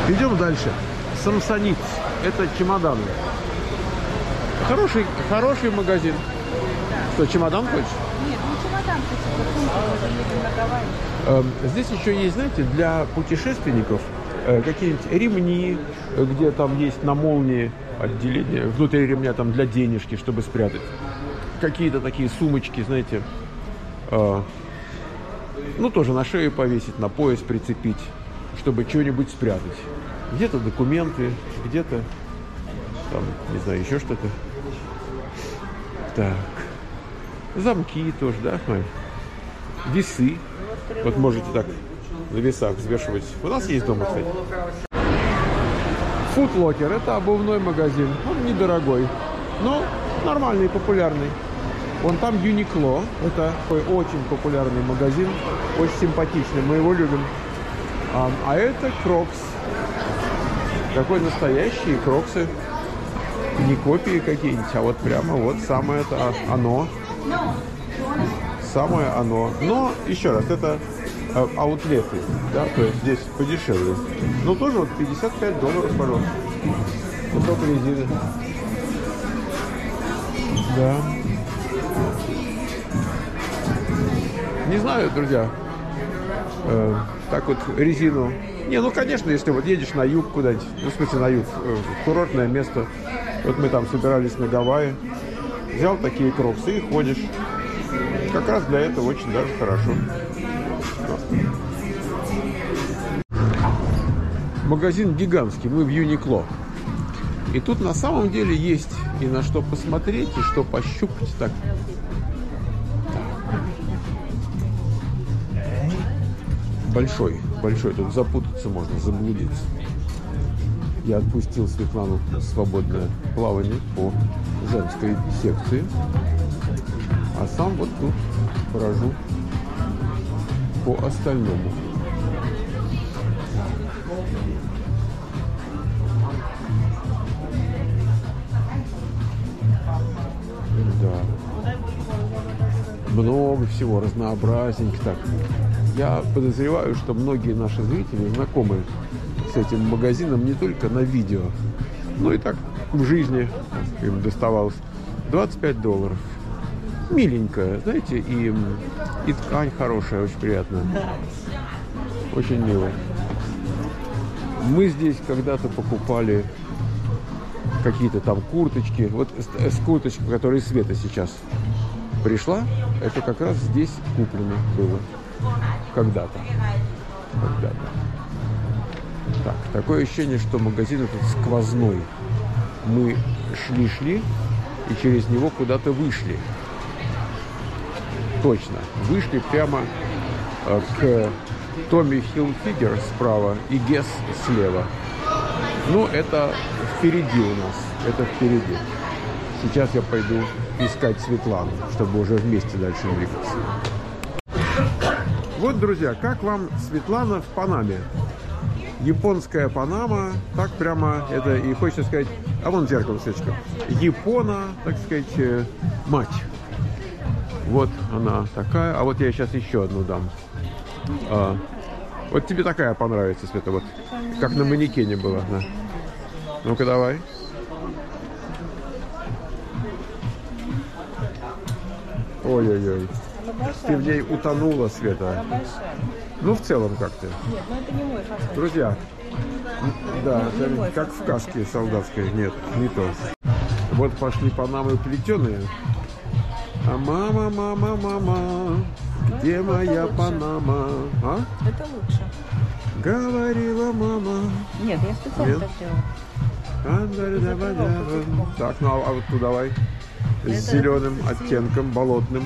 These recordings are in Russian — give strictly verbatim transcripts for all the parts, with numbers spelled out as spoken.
Идем дальше. Самсонит. Это чемоданы. Хороший, хороший магазин. Что, чемодан хочешь? Нет, не чемодан, хочу. Здесь еще есть, знаете, для путешественников э, какие-нибудь ремни, где там есть на молнии отделение, внутри ремня там для денежки, чтобы спрятать. Какие-то такие сумочки, знаете, э, ну тоже на шею повесить, на пояс прицепить, чтобы что-нибудь спрятать. Где-то документы, где-то там, не знаю, еще что-то. Так. Замки тоже, да, смотри. Весы. Вот можете так на весах взвешивать. У нас есть дома, кстати. Foot Locker. Это обувной магазин. Он недорогой, но нормальный, популярный. Вон там Uniqlo. Это такой очень популярный магазин. Очень симпатичный. Мы его любим. А, а это Crocs. Такой настоящие кроксы. Не копии какие-нибудь, а вот прямо вот самое это оно. Самое оно. Но, еще раз, это а, аутлеты, да, то есть здесь подешевле. Ну, тоже вот пятьдесят пять долларов, пожалуйста. Кусок резины. Да. Не знаю, друзья. Э, так вот резину. Не, ну, конечно, если вот едешь на юг куда-нибудь, ну, в смысле, на юг, э, курортное место. Вот мы там собирались на Гавайи. Взял такие кроксы и ходишь. Как раз для этого очень даже хорошо. Магазин гигантский. Мы в Uniqlo. И тут на самом деле есть и на что посмотреть, и что пощупать. Так. Большой, большой. Тут запутаться можно, заблудиться. Я отпустил Светлану в свободное плавание по женской секции. А сам вот тут брожу по остальному. Да. Много всего, разнообразненько так. Я подозреваю, что многие наши зрители знакомы с этим магазином не только на видео, но и так в жизни им доставалось. двадцать пять долларов. Миленькая, знаете, и, и ткань хорошая, очень приятная. Очень мило. Мы здесь когда-то покупали какие-то там курточки. Вот с, с курточкой, которая из Света сейчас пришла, это как раз здесь куплено было. Когда-то. Когда-то. Так, такое ощущение, что магазин этот сквозной. Мы шли-шли и через него куда-то вышли. Точно. Вышли прямо э, к Tommy Hilfiger справа и Guess слева. Ну, это впереди у нас. Это впереди. Сейчас я пойду искать Светлану, чтобы уже вместе дальше двигаться. Вот, друзья, как вам Светлана в Панаме? Японская Панама, так прямо это, и хочется сказать, а вон зеркало, Светочка, Япона, так сказать, мать. Вот она такая, а вот я сейчас еще одну дам. А, вот тебе такая понравится, Света, вот, как на манекене была. Да. Ну-ка, давай. Ой-ой-ой. Ты в ней утонула, Света. Ну, в целом как-то. Нет, ну это не мой фасон. Друзья, да, не это мой как фасон. в каске солдатской. Нет, не то. Вот пошли Панамы плетеные. А мама, мама, мама, где Ну, моя лучше. Панама? А? Это лучше. Говорила мама. Нет, я специально Нет? так делала. Так, ну а вот тут давай. С Это зеленым оттенком, болотным.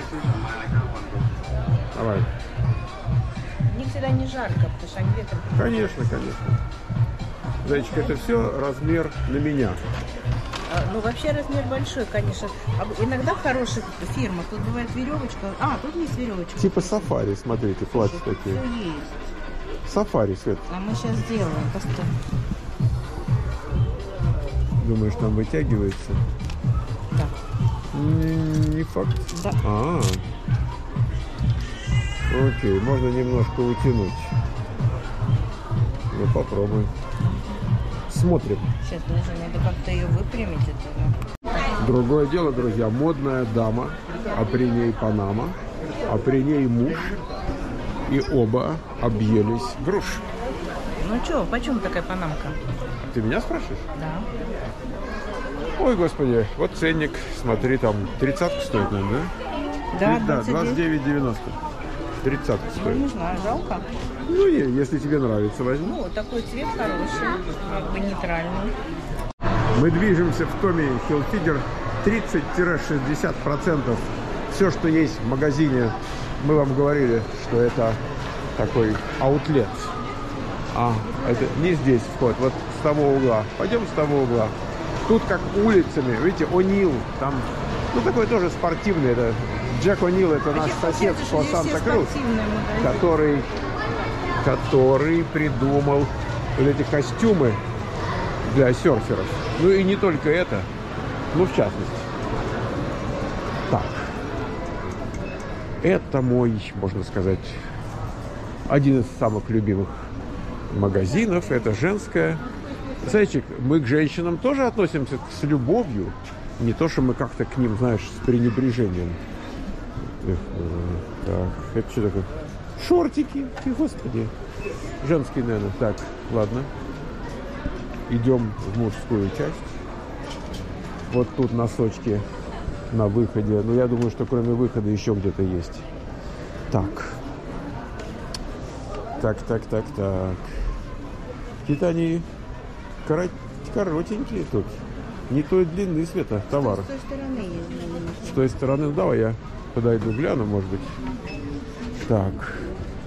Давай. Мне всегда не жарко, потому что они ветром. Конечно, конечно. Зайчик, это все размер на меня. А, ну, вообще размер большой, конечно. А иногда в хороших фирмах тут бывает веревочка. А, тут есть веревочка. Типа сафари, смотрите, платья такие. Все есть. Сафари, Свет. А мы сейчас сделаем. Постой. Думаешь, там вытягивается? Да. Не, не факт. Да. А, окей, можно немножко утянуть. Ну, попробуй. Посмотрим. Сейчас тоже надо как-то ее выпрямить. Это... Другое дело, друзья, модная дама, а при ней Панама, а при ней муж, и оба объелись груш. Ну что, почем такая панамка? Ты меня спрашиваешь? Да. Ой, господи, вот ценник, смотри, там тридцатку стоит, наверное, да? Да, Да, двадцать девять девяносто. тридцатку Ну, стоит. не знаю, жалко. Ну, не, если тебе нравится, возьми. Ну, такой цвет хороший, как бы нейтральный. Мы движемся в Томми Хилфигер. тридцать-шестьдесят процентов все, что есть в магазине, мы вам говорили, что это такой аутлет. А, это не здесь вход, вот с того угла. Пойдем с того угла. Тут как улицами, видите, О'Нил, там, ну, такой тоже спортивный. Это Джек О'Нил, это наш сосед по Санта-Крус, который, который придумал вот эти костюмы для серферов. Ну и не только это, ну, в частности. Так. Это мой, можно сказать, один из самых любимых магазинов. Это женская. Зайчик, мы к женщинам тоже относимся с любовью. Не то, что мы как-то к ним, знаешь, с пренебрежением. Так, это что такое? Шортики, господи. Женские, наверное. Так, ладно. Идем в мужскую часть. Вот тут носочки на выходе. Но я думаю, что кроме выхода еще где-то есть. Так. Так, так, так, так. Какие-то они корот... коротенькие тут. Не той длины, Света, товар. С той стороны есть. С той стороны, давай я подойду, гляну, может быть. Так.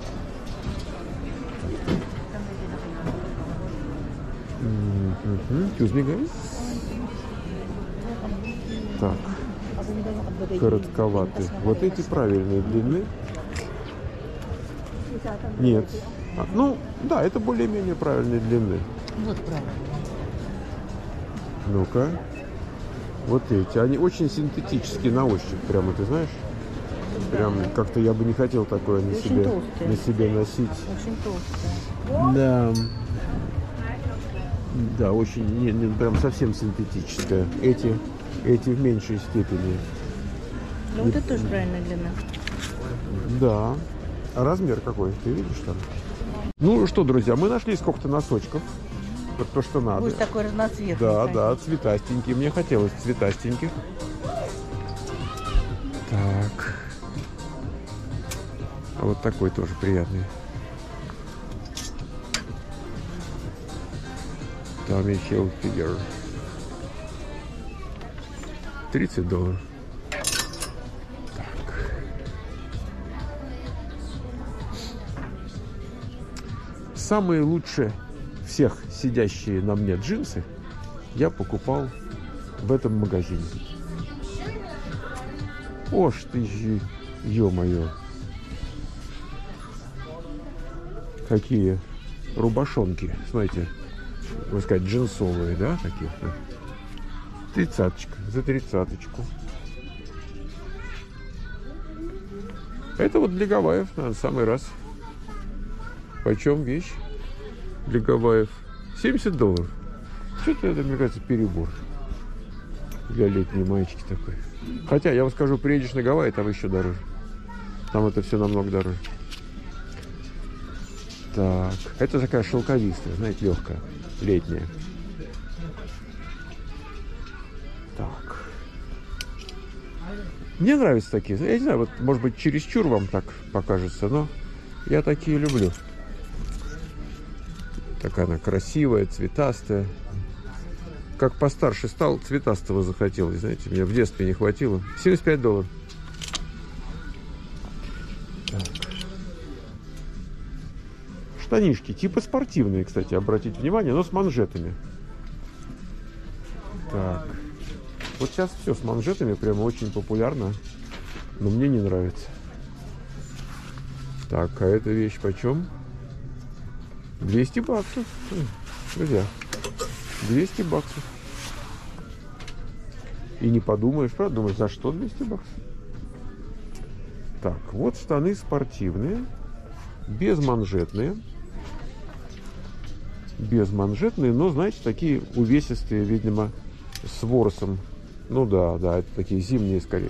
Excuse me, guys. Так. Коротковатые. Вот эти правильные длины. Нет. А, ну, да, это более-менее правильные длины. Вот правильно. Ну-ка. Вот эти. Они очень синтетические на ощупь. Прямо, ты знаешь? Прям как-то я бы не хотел такое на себе, на себе носить. Очень толстые. Да. Да, очень, не, не, прям совсем синтетическая. Эти, эти в меньшей степени. Ну, вот это тоже правильная длина. Да. А размер какой? Ты видишь там? Ну что, друзья, мы нашли сколько-то носочков. Вот то, что надо. Пусть такой разноцветный. Да, конечно. да, цветастенький. Мне хотелось цветастеньких. Так. А вот такой тоже приятный. Tommy Hilfiger. тридцать долларов. Так. Самые лучшие всех сидящие на мне джинсы я покупал в этом магазине. О, ж ты, ё-моё. Какие рубашонки, смотрите. Можно сказать, джинсовые, да, такие? Тридцаточка, за тридцаточку. Это вот для Гавайев, наверное, самый раз. Почем вещь для Гавайев? семьдесят долларов. Что-то это, мне кажется, перебор. Для летней маечки такой. Хотя, я вам скажу, приедешь на Гавайи, там еще дороже. Там это все намного дороже. Так, это такая шелковистая, знаете, легкая, летняя. Так. Мне нравятся такие. Я не знаю, вот, может быть, чересчур вам так покажется, но я такие люблю. Такая она красивая, цветастая. Как постарше стал, цветастого захотелось, знаете, мне в детстве не хватило. семьдесят пять долларов. Так. Штанишки, типа спортивные, кстати, обратите внимание, но с манжетами. Так. Вот сейчас все с манжетами, прямо очень популярно, но мне не нравится. Так, а эта вещь почем? двести баксов. Друзья, двести баксов. И не подумаешь, правда, думаешь, за что двести баксов? Так, вот штаны спортивные, безманжетные. безманжетные, но, знаете, такие увесистые, видимо, с ворсом. Ну да, да, это такие зимние скорее.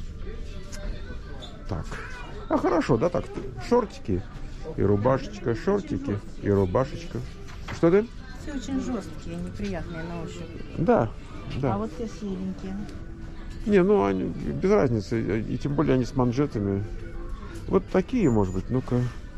Так. А хорошо, да, так. Шортики и рубашечка, шортики и рубашечка. Что ты? Все очень жесткие, неприятные на ощупь. Да, да. А вот те серенькие. Не, ну они без разницы, и тем более они с манжетами. Вот такие, может быть, ну-ка.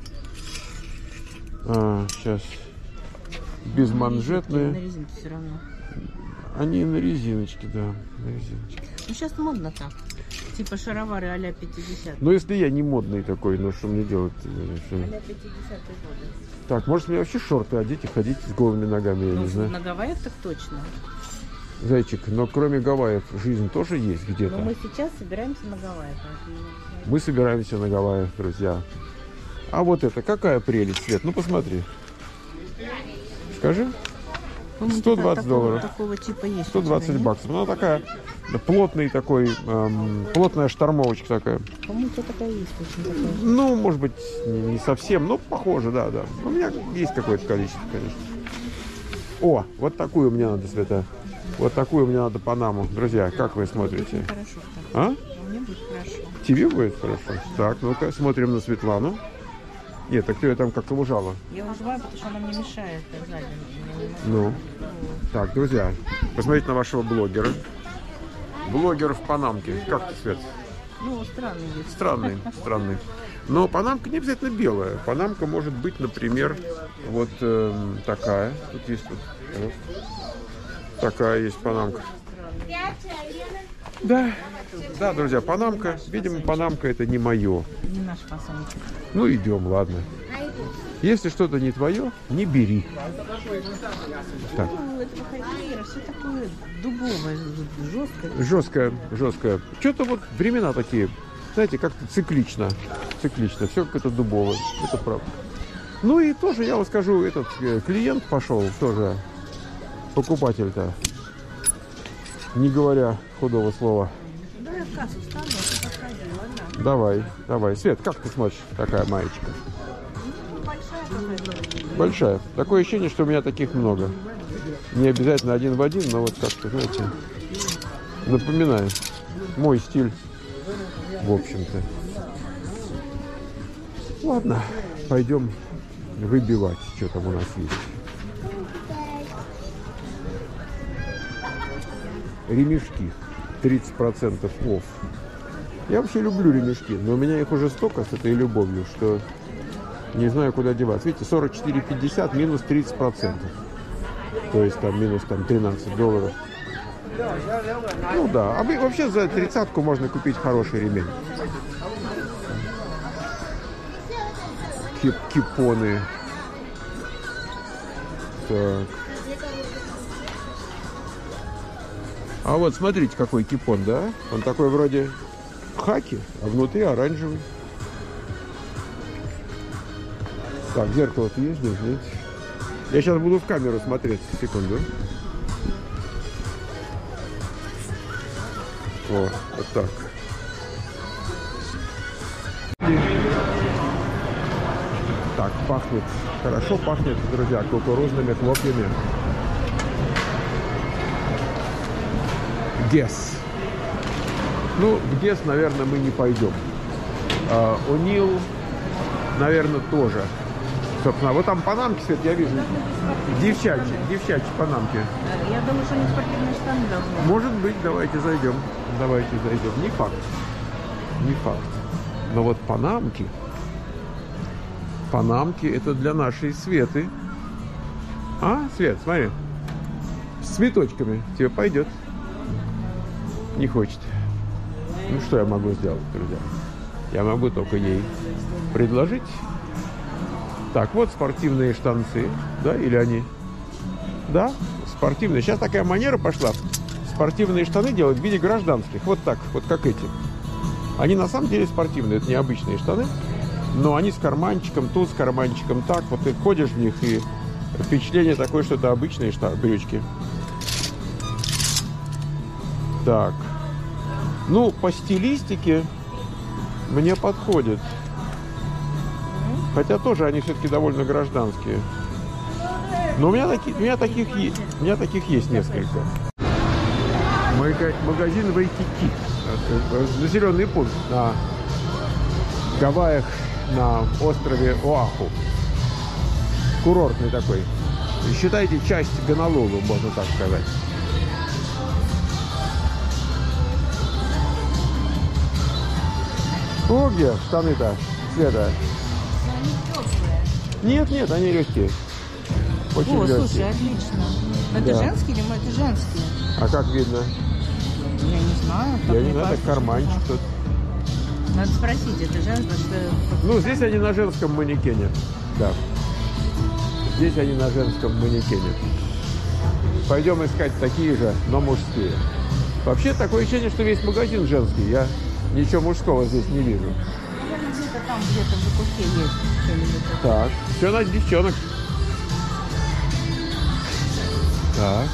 А, сейчас. Безманжетные. На резинке все равно. Они на резиночке, да, на резиночке. Ну сейчас модно так. Типа шаровары а-ля пятидесятые. Но если я не модный такой, ну что мне делать? Что... а-ля пятидесятые годы. Так, может мне вообще шорты одеть и ходить с голыми ногами, я Ну, не знаю. на Гавайях так точно. Зайчик, но кроме Гавайев жизнь тоже есть где-то. Но мы сейчас собираемся на Гавайях. Мы собираемся на Гавайях, друзья. А вот это, какая прелесть, Свет, ну посмотри. Скажи. сто двадцать долларов. Такого типа есть. сто двадцать баксов. Она такая, да, плотный такой, эм, плотная штормовочка такая. По-моему, у тебя такая есть очень такая. Ну, может быть, не, не совсем, но похоже, да, да. У меня есть какое-то количество, конечно. О, вот такую мне надо, Света. Вот такую мне надо Панаму. Друзья, как вы смотрите? Хорошо. А? Мне будет хорошо. Тебе будет хорошо? Так, ну-ка, смотрим на Светлану. Нет, так ты ее там как-то ужала. Я уживаю, потому что она мне мешает сзади. Ну, так, друзья, посмотрите на вашего блогера. Блогер в панамке. Как ты, Свет? Ну, странный вид. Странный, странный. Но панамка не обязательно белая. Панамка может быть, например, вот э, такая. Тут есть вот, вот. Такая есть панамка. Да, да, друзья, панамка. Видимо, панамка это не мое. Не наш фасончик. Ну, идем, ладно. Если что-то не твое, не бери. Так. Ну, это хайкера, все такое дубовое, жесткое. Жесткое, жесткое. Что-то вот времена такие, знаете, как-то циклично. Циклично. Все как-то дубовое. Это правда. Ну и тоже, я вам скажу, этот клиент пошел, тоже покупатель-то, не говоря худого слова. Да, я в кассу стану, а ты подходи, ладно? Давай, давай. Свет, как ты смотришь, такая маечка? Ну, большая какая-то. Большая. Такое ощущение, что у меня таких много. Не обязательно один в один, но вот как-то, знаете, напоминаю. Мой стиль, в общем-то. Ладно, пойдем выбивать, что там у нас есть. Ремешки. тридцать процентов офф. Я вообще люблю ремешки, но у меня их уже столько с этой любовью, что не знаю, куда деваться. Видите, сорок четыре пятьдесят минус тридцать процентов. То есть там минус там, тринадцать долларов. Ну да, а вообще за тридцатку можно купить хороший ремень. Кип кипоны. Так. А вот смотрите, какой кипон, да? Он такой вроде хаки, а внутри оранжевый. Так, зеркало-то есть здесь, нет? Я сейчас буду в камеру смотреть, секунду. О, вот так. Так, пахнет, хорошо пахнет, друзья, кукурузными хлопьями. Гесс. Ну, в Гесс, наверное, мы не пойдем. А, О'Нил, наверное, тоже. Собственно, вот там панамки, Свет, я вижу. Девчачьи, девчачьи панамки. Я думаю, что они спортивные штаны должны. Может быть, давайте зайдем. Давайте зайдем. Не факт. Не факт. Но вот панамки. Панамки это для нашей Светы. А, Свет, смотри. С цветочками. Тебе пойдет. Не хочет. Ну, что я могу сделать, друзья? Я могу только ей предложить. Так, вот спортивные штанцы. Да, или они? Да, спортивные. Сейчас такая манера пошла. Спортивные штаны делать в виде гражданских. Вот так, вот как эти. Они на самом деле спортивные. Это не обычные штаны. Но они с карманчиком, тут с карманчиком. Так, вот ты ходишь в них, и впечатление такое, что это обычные штаны, брючки. Так. Ну, по стилистике мне подходит. Хотя тоже они все-таки довольно гражданские. Но у меня, таки, у меня, таких, есть, у меня таких есть несколько. Магазин Вайкики. Населенный пункт на Гавайях, на острове Оаху. Курортный такой. Считайте, часть Гонолулу, можно так сказать. О, где штаны-то, Света? Они теплые. Нет, нет, они легкие. Очень О, легкие. слушай, отлично. Это Да. женские или это женские? А как видно? Я не знаю. Я не мне знаю, так кажется, карманчик что тут. да. Надо спросить, это женское, что... Ну, здесь они на женском манекене. Да. Здесь они на женском манекене. Пойдем искать такие же, но мужские. Вообще, такое ощущение, что весь магазин женский. Я ничего мужского здесь не вижу. Наверное, где-то там, где-то в закутке есть что-нибудь. Так, все на девчонок. Так.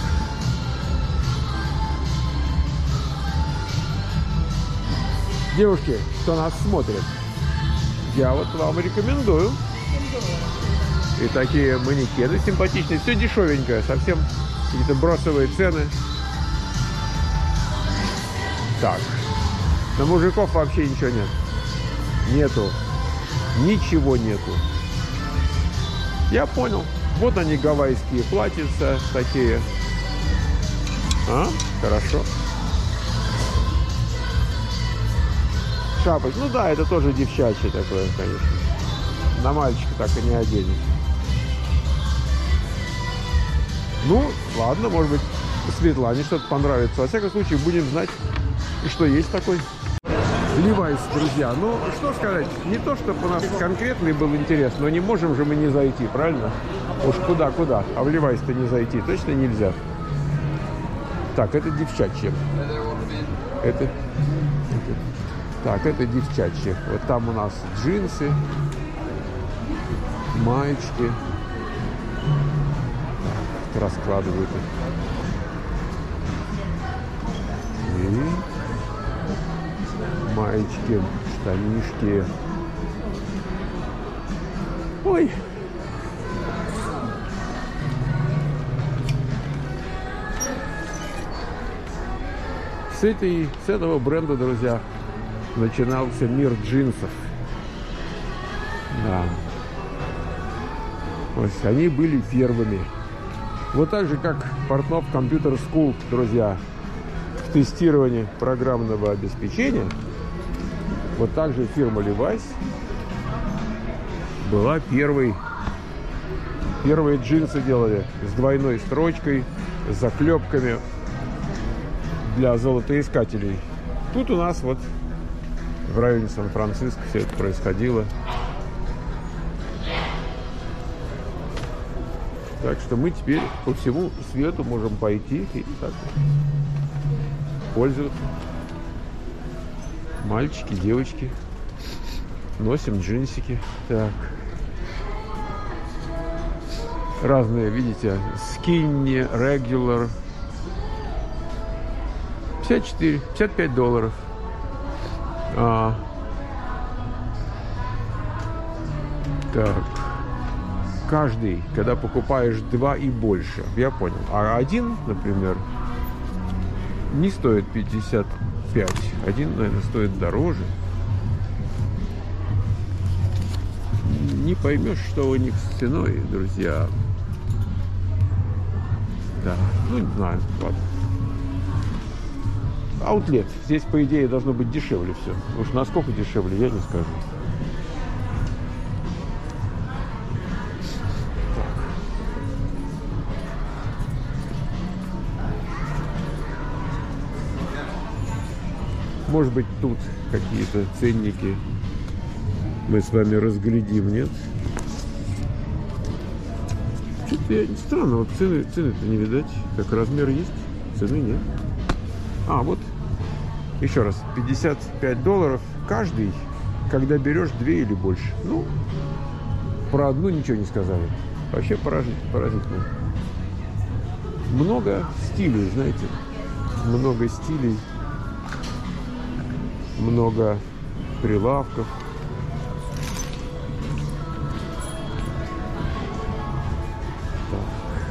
Девушки, кто нас смотрит, я вот вам рекомендую. И такие манекены симпатичные. Все дешевенькое, совсем какие-то бросовые цены. Так. На мужиков вообще ничего нет. Нету. Ничего нету. Я понял. Вот они, гавайские платьица такие. А? Хорошо. Шапочка. Ну да, это тоже девчачье такое, конечно. На мальчика так и не оденешь. Ну, ладно, может быть, Светлане что-то понравится. Во всяком случае, будем знать, что есть такой Levi's, друзья. Ну, что сказать, не то, чтобы у нас конкретный был интерес, но не можем же мы не зайти, правильно? Уж куда-куда, а в Levi's-то не зайти точно нельзя. Так, это девчачье. Это... это... Так, это девчачье. Вот там у нас джинсы, маечки. Так, раскладывают их. И маечки, штанишки. Ой. С, этой, с этого бренда, друзья, начинался мир джинсов. Да. Вот, они были первыми. Вот так же, как Портнов Computer School, друзья, в тестировании программного обеспечения, вот так же фирма Levi's была первой. Первые джинсы делали с двойной строчкой, с заклепками для золотоискателей. Тут у нас вот в районе Сан-Франциско все это происходило. Так что мы теперь по всему свету можем пойти и так пользоваться. Мальчики, девочки. Носим джинсики. Так. Разные, видите, skinny, regular. пятьдесят четыре, пятьдесят пять долларов. А, так. Каждый, когда покупаешь два и больше, я понял. А один, например, не стоит пятьдесят пять. Один, наверное, стоит дороже. Не поймешь, что у них с ценой, друзья. Да, ну не знаю, ладно. Аутлет. Здесь, по идее, должно быть дешевле все. Уж насколько дешевле, я не скажу. Так. Может быть, тут какие-то ценники мы с вами разглядим, нет? Что-то я... странно, вот цены, цены-то не видать. Как размер есть, цены нет. А, вот, еще раз, пятьдесят пять долларов каждый, когда берешь две или больше. Ну, про одну ничего не сказали. Вообще поразительно. Много стилей, знаете, много стилей, много прилавков. Так.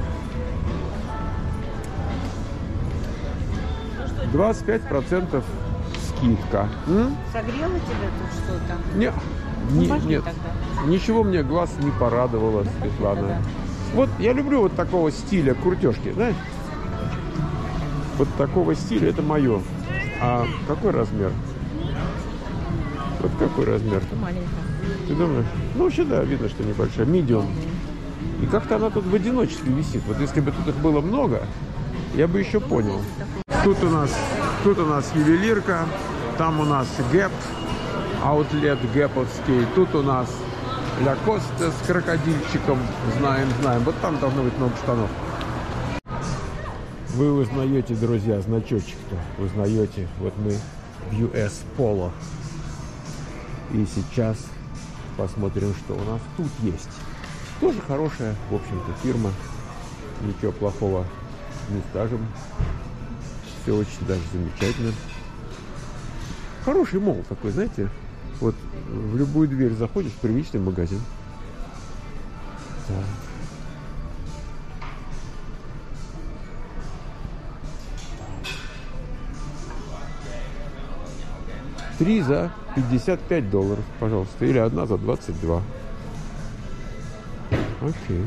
двадцать пять процентов скидка. М? Согрело тебя тут что-то? Не, Ну, не, пошли нет. тогда. Ничего мне глаз не порадовало, Да, Светлана. да. Вот я люблю вот такого стиля куртежки, знаешь? Вот такого стиля это мое. А какой размер? Вот какой размер? Маленькая. Ты думаешь? Ну, вообще, да, видно, что небольшая. Medium. И как-то она тут в одиночестве висит. Вот если бы тут их было много, я бы еще понял. Тут у нас, тут у нас ювелирка, там у нас Гэп, аутлет гэповский. Тут у нас Лакосте с крокодильчиком. Знаем, знаем. Вот там должно быть много штанов. Вы узнаете, друзья, значочек-то. Узнаете. Вот мы в ю эс Polo. И сейчас посмотрим, что у нас тут есть. Тоже хорошая, в общем-то, фирма. Ничего плохого не скажем. Все очень даже замечательно. Хороший молл такой, знаете. Вот в любую дверь заходишь, приличный магазин. Да. Три за пятьдесят пять долларов, пожалуйста. Или одна за двадцать два. Окей.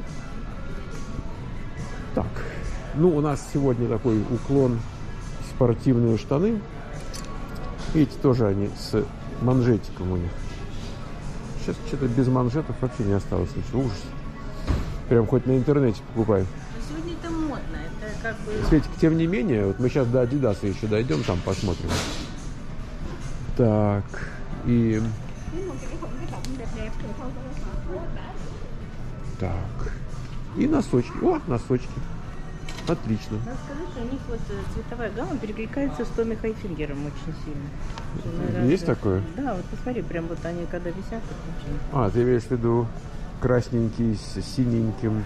Так. Ну, у нас сегодня такой уклон в спортивные штаны. Видите, тоже они с манжетиком у них. Сейчас что-то без манжетов вообще не осталось. Ничего. Ужас. Прям хоть на интернете покупаю. Сегодня это модно. Это как бы... Светик, тем не менее, вот мы сейчас до Адидаса еще дойдем, там посмотрим. Так, и... Так. И носочки. О, носочки. Отлично. Надо сказать, что у них вот цветовая гамма перекликается с Томми Хайфингером очень сильно. Наверное, Есть такое? Да, вот посмотри, прям вот они когда висят, так очень. А, ты имеешь в виду красненький с синеньким.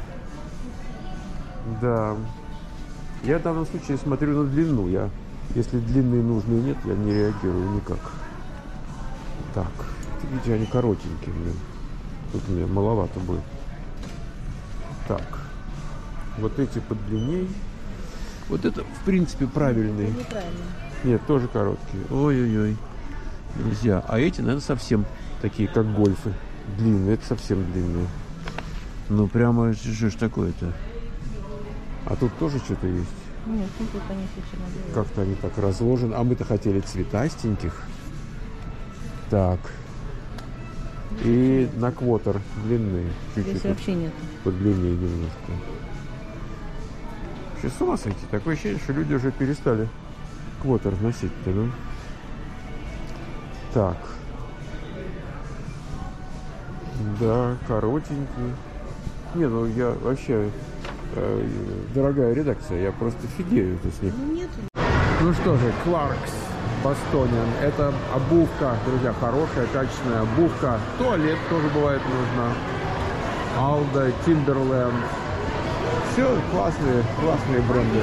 Да. Я в данном случае смотрю на длину. Я, если длинные нужные нет, я не реагирую никак. Так. Видите, они коротенькие, блин. Тут мне маловато будет. Так. Вот эти подлинней. Вот это, в принципе, правильные. Это неправильно. Нет, тоже короткие. Ой-ой-ой. Нельзя. А эти, наверное, совсем такие, как гольфы. Длинные. Это совсем длинные. Ну, прямо, что ж такое-то? А тут тоже что-то есть? Нет, ну тут они совершенно белые. Как-то они так разложены. А мы-то хотели цветастеньких. Так. И на квотер длинные. Чуть-чуть. Здесь вообще нет. Подлиннее немножко. Сейчас с ума сойти. Такое ощущение, что люди уже перестали квотер носить-то, ну. Так. Да, коротенький. Не, ну я вообще... Э, дорогая редакция, я просто фигею это с них. Ну нет. Ну что же, Clarks Bostonian. Это обувка, друзья, хорошая, качественная обувка. Туалет тоже бывает нужно. Aldo, Timberland. Все классные, классные бренды.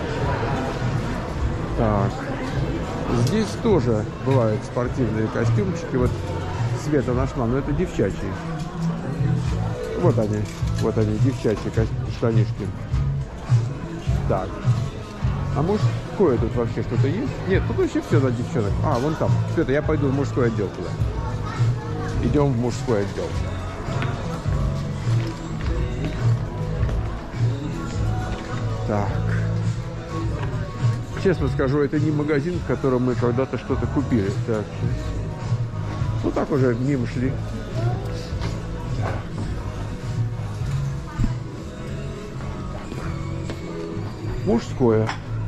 Так. Здесь тоже бывают спортивные костюмчики. Вот Света нашла, но это девчачьи. Вот они, вот они, девчачьи штанишки. Так. А мужское тут вообще что-то есть? Нет, тут вообще все за девчонок. А, вон там. Света, я пойду в мужской отдел туда. Идем в мужской отдел. Так. Честно скажу, это не магазин, в котором мы когда-то что-то купили. Так. Ну так уже мимо шли. Мужское.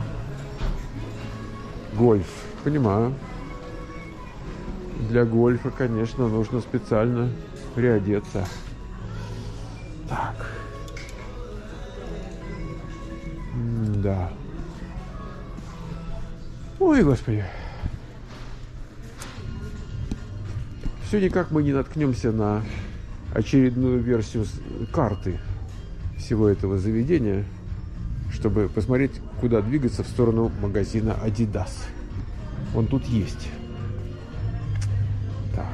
Гольф. Понимаю. Для гольфа, конечно, нужно специально приодеться. Так. М-да. Ой, господи. Все никак мы не наткнемся на очередную версию карты всего этого заведения, чтобы посмотреть, куда двигаться в сторону магазина Adidas. Он тут есть. Так.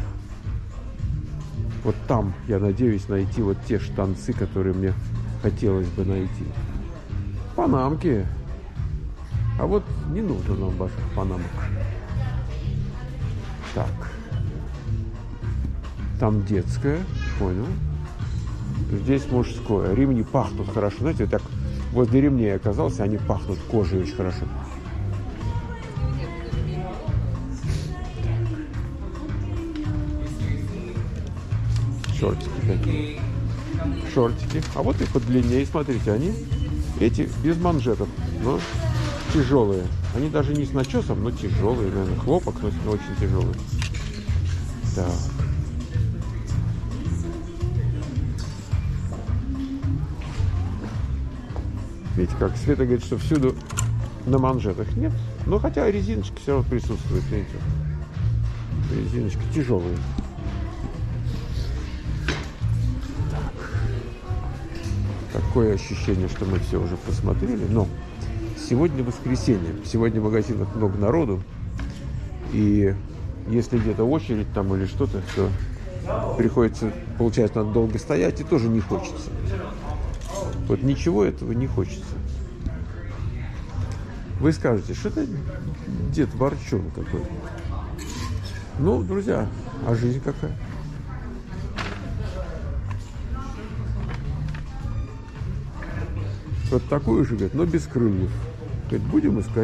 Вот там я надеюсь найти вот те штанцы, которые мне хотелось бы найти. Панамки. А вот не нужно нам ваших панамок. Так. Там детское, понял. Здесь мужское. Ремни пахнут хорошо. Знаете, так возле ремней оказался, они пахнут кожей очень хорошо. Шортики такие. Шортики. А вот и подлиннее. Смотрите, они эти без манжетов, но тяжелые. Они даже не с начесом, но тяжелые. Наверное, хлопок, но очень тяжелый. Так. Видите, как Света говорит, что всюду на манжетах нет. Но хотя резиночки все равно присутствуют, видите. Резиночки тяжелые. Такое ощущение, что мы все уже посмотрели. Но сегодня воскресенье. Сегодня в магазинах много народу. И если где-то очередь там или что-то, то приходится, получается, надо долго стоять, и тоже не хочется. Вот ничего этого не хочется. Вы скажете, что это дед ворчун какой-то. Ну, друзья, а жизнь какая? Вот такую живет, но без крыльев. Говорит, будем искать.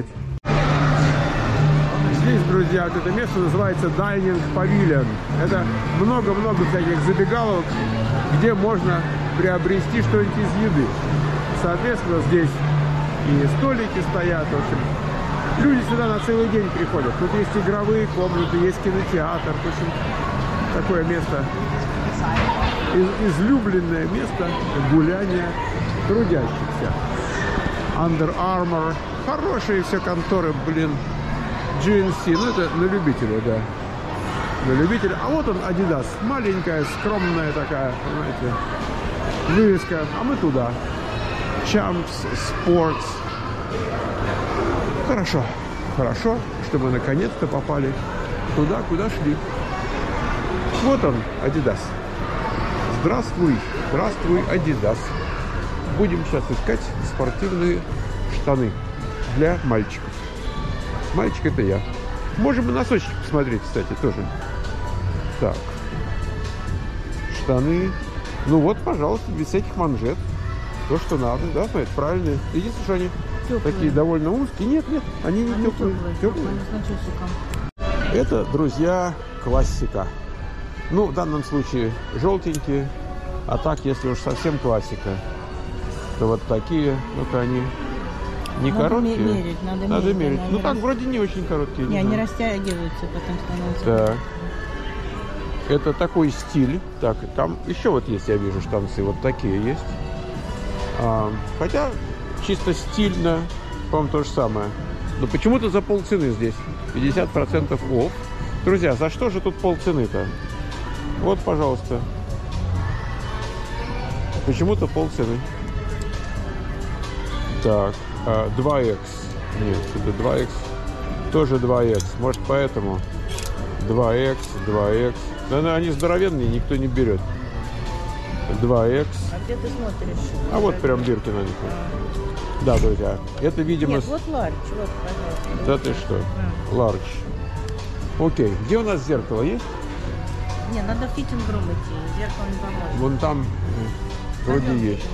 Здесь, друзья, вот это место называется Dining Pavilion. Это много-много всяких забегаловок, где можно приобрести что-нибудь из еды. Соответственно, здесь и столики стоят, в общем. Люди сюда на целый день приходят. Тут есть игровые комнаты, есть кинотеатр. В общем, такое место, из, излюбленное место гуляния трудящихся. Under Armour. Хорошие все конторы, блин. джи эн си. Ну, это на любителя, да. На любителя. А вот он, Adidas. Маленькая, скромная такая, понимаете, вывеска. А мы туда. Champs Sports. Хорошо. Хорошо, что мы наконец-то попали туда, куда шли. Вот он, Adidas. Здравствуй. Здравствуй, Adidas. Будем сейчас искать спортивные штаны для мальчиков. Мальчик это я. Можем и носочки посмотреть, кстати, тоже. Так. Штаны. Ну вот, пожалуйста, без всяких манжет. То, что надо, да, смотрите, правильно. Единственное, что они теплые. Такие довольно узкие. Нет, нет, они не они теплые. Теплые. теплые. Это, друзья, классика. Ну, в данном случае желтенькие. А так, если уж совсем классика, то вот такие, ну-ка они не надо короткие. Мерить, надо, надо мерить. мерить. Ну так рас... вроде не очень короткие. Не, они растягиваются, потом становятся. Да. Это такой стиль. Так, там еще вот есть, я вижу, штанцы вот такие есть. А, хотя чисто стильно, по-моему, то же самое. Но почему-то за полцены здесь. пятьдесят процентов офф. Друзья, за что же тут полцены-то? Вот, пожалуйста. Почему-то полцены. Так, два икс. Нет, это два икс. Тоже два икс. Может, поэтому два икс, два икс. Да, они здоровенные, никто не берет. два икс. А где ты смотришь? А вот прям бирки на них. Да, друзья. Это, видимо... Нет, вот ларч, вот, пожалуйста. Да ты что? Ларч. Окей. Где у нас зеркало есть? Не, надо в фитинг-рум идти. Зеркало не поможет. Вон там вроде Пойдем есть.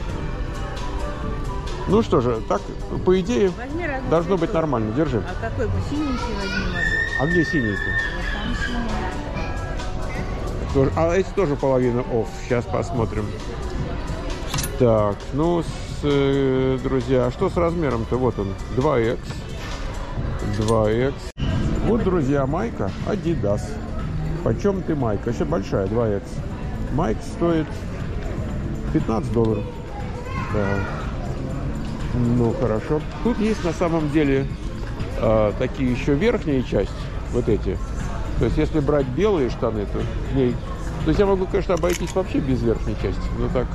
Ну что же, так, по идее, должно быть нормально. Держи. А какой бы? Синенький возьми, может. А где синий-то? Вот там синий. Тоже, а эти тоже половина офф. Сейчас посмотрим. Так, ну, с, э, друзья, что с размером-то? Вот он, два икс. два икс. Вот, друзья, майка Adidas. Почем ты майка? Еще большая, два икс. Майка стоит пятнадцать долларов. Да. Ну, хорошо. Тут есть на самом деле э, такие еще верхняя часть, вот эти. То есть, если брать белые штаны, то к ней... То есть, я могу, конечно, обойтись вообще без верхней части, но так...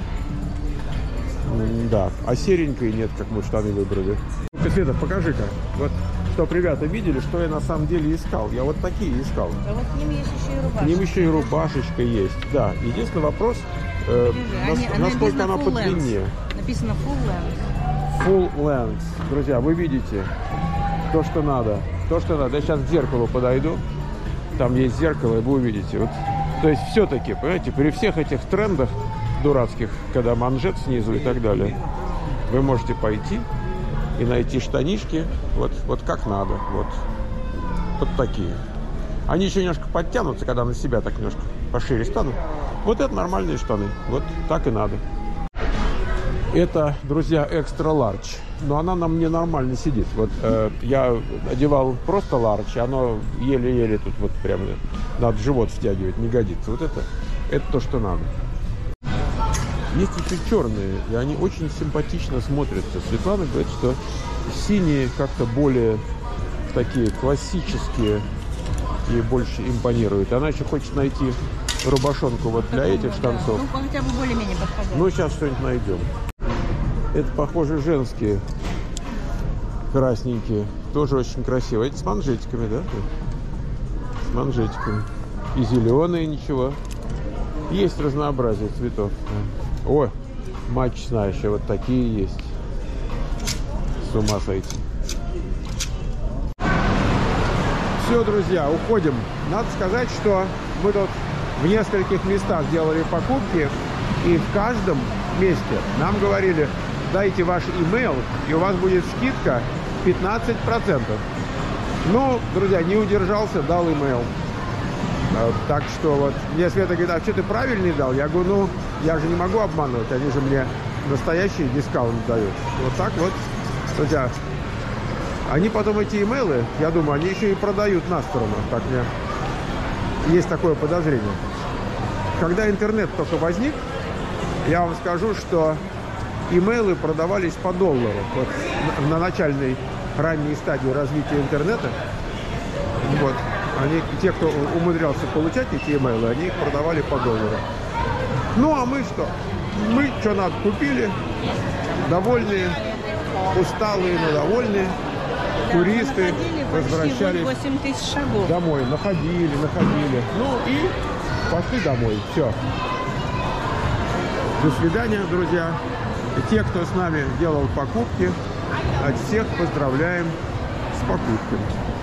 Да. А серенькой нет, как мы штаны выбрали. Ну-ка, Света, покажи-ка. Вот, чтоб ребята видели, что я на самом деле искал. Я вот такие искал. А вот к ним есть еще и рубашечка. К ним еще и рубашечка есть. Да. Единственный вопрос, э, Они, нас, насколько она по длине. Написано full length. Full length. Друзья, вы видите то, что надо. То, что надо. Я сейчас к зеркалу подойду. Там есть зеркало, и вы увидите. Вот. То есть все-таки, понимаете, при всех этих трендах дурацких, когда манжет снизу и так далее, вы можете пойти и найти штанишки вот, вот как надо. Вот. Вот такие. Они еще немножко подтянутся, когда на себя так немножко пошире станут. Вот это нормальные штаны. Вот так и надо. Это, друзья, экстра ларч. Но она на мне нормально сидит. Вот э, я одевал просто ларч, оно еле-еле тут вот прям надо живот втягивать, не годится. Вот это, это то, что надо. Есть еще черные, и они очень симпатично смотрятся. Светлана говорит, что синие как-то более такие классические и больше импонируют. Она еще хочет найти рубашонку вот для этих штанцов. Ну, хотя бы более-менее подходящий. Ну, сейчас что-нибудь найдем. Это, похоже, женские, красненькие. Тоже очень красивые. Эти с манжетиками, да? С манжетиками. И зеленые, ничего. Есть разнообразие цветов. О, матчная еще вот такие есть. С ума сойти. Все, друзья, уходим. Надо сказать, что мы тут в нескольких местах делали покупки. И в каждом месте нам говорили: дайте ваш имейл, и у вас будет скидка пятнадцать процентов. Ну, друзья, не удержался, дал имейл. Так что вот, мне Света говорит: а что ты правильный дал? Я говорю: ну, я же не могу обманывать, они же мне настоящий дискаунт дают. Вот так вот, друзья. Они потом эти имейлы, я думаю, они еще и продают на сторону. Так мне есть такое подозрение. Когда интернет только возник, я вам скажу, что имейлы продавались по доллару. Вот на начальной ранней стадии развития интернета. Вот. Они, те, кто умудрялся получать эти имейлы, они их продавали по доллару. Ну, а мы что? Мы что надо купили, довольные, усталые, но довольные. Да, туристы возвращались восемь тысяч шагов. Домой. Находили, находили. Ну и пошли домой. Все. До свидания, друзья. И те, кто с нами делал покупки, от всех поздравляем с покупками.